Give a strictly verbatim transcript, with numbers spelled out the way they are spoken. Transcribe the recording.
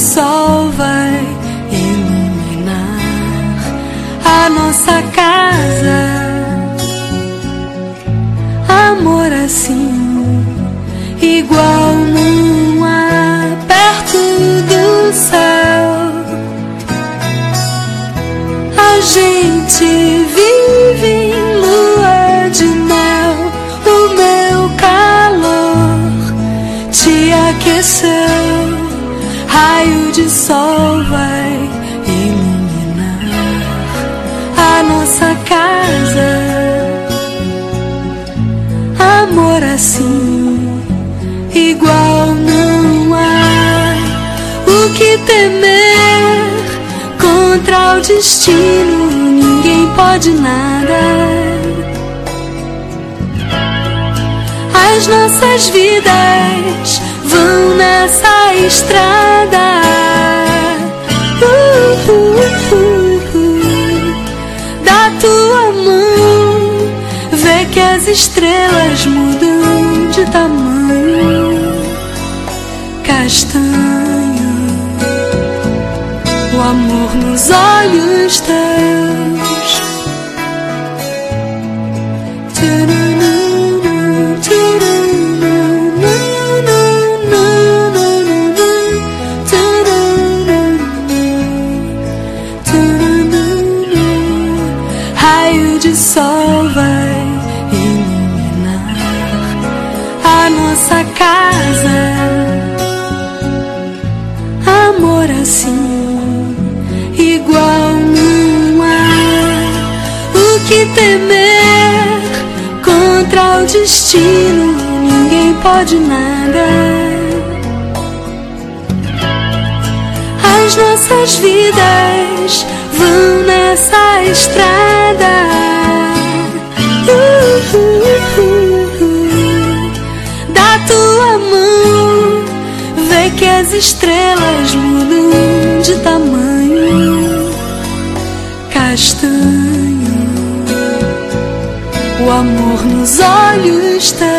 sol vai iluminar a nossa casa. Amor assim, igual não há perto do céu. A gente vive em lua de mel. O meu calor te aqueceu. Raio de sol vai iluminar a nossa casa. Amor assim, igual não há. O que temer contra o destino? Ninguém pode nada. As nossas vidas vão nessa estrada. Uh, uh, uh, uh. Da tua mão, vê que as estrelas mudam de tamanho. Castanho, o amor nos olhos teus. Raio de sol vai iluminar a nossa casa. Amor assim, igual não há. O que temer contra o destino? Ninguém pode nada. As nossas vidas vão nessa estrada. Uh, uh, uh, uh. Da tua mão, vê que as estrelas mudam de tamanho. Castanho, o amor nos olhos teus.